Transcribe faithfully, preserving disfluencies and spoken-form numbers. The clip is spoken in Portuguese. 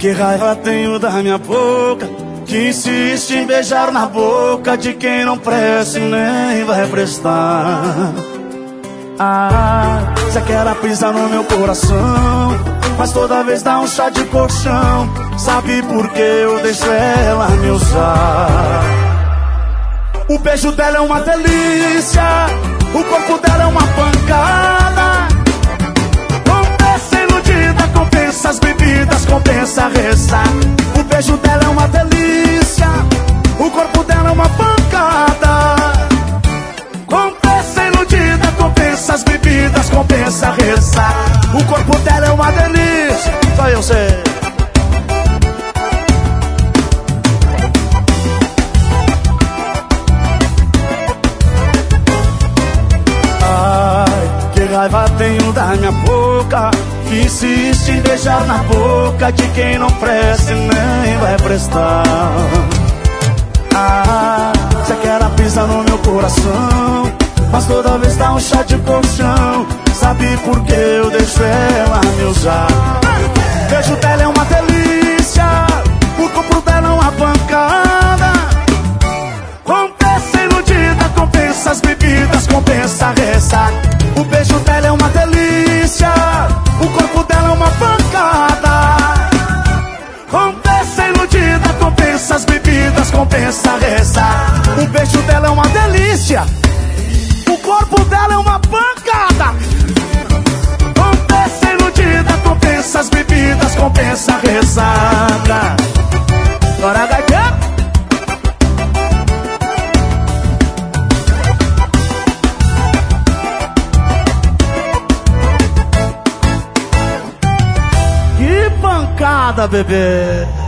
que raiva tenho da minha boca, que insiste em beijar na boca de quem não presta e nem vai prestar. Ah, você quer pisar no meu coração, mas toda vez dá um chá de colchão. Sabe por que eu deixo ela me usar? O beijo dela é uma delícia, o corpo dela é uma pancada. Compensa iludida, compensa as bebidas, compensa rezar. O beijo dela é uma delícia, o corpo dela é uma pancada. Compensa iludida, compensa as bebidas, compensa rezar. O corpo dela é uma delícia, só eu sei. Ai, que raiva tenho da minha boca, que insiste em beijar na boca de quem não presta e nem vai prestar. Ah, você quer pisar no meu coração, mas toda vez dá um chá de colchão. Sabe por que eu deixo ela me usar? O beijo dela é uma delícia, o corpo dela é uma pancada. Compensa iludida, compensa as bebidas, compensa rezar. O beijo dela é uma delícia, o corpo dela é uma pancada. Compensa iludida, compensa as bebidas, compensa rezar. O beijo dela é uma delícia, o corpo dela é uma pancada. Compensa iludida, compensa as bebidas, compensa rezar. Bora, gaita! Que pancada, bebê!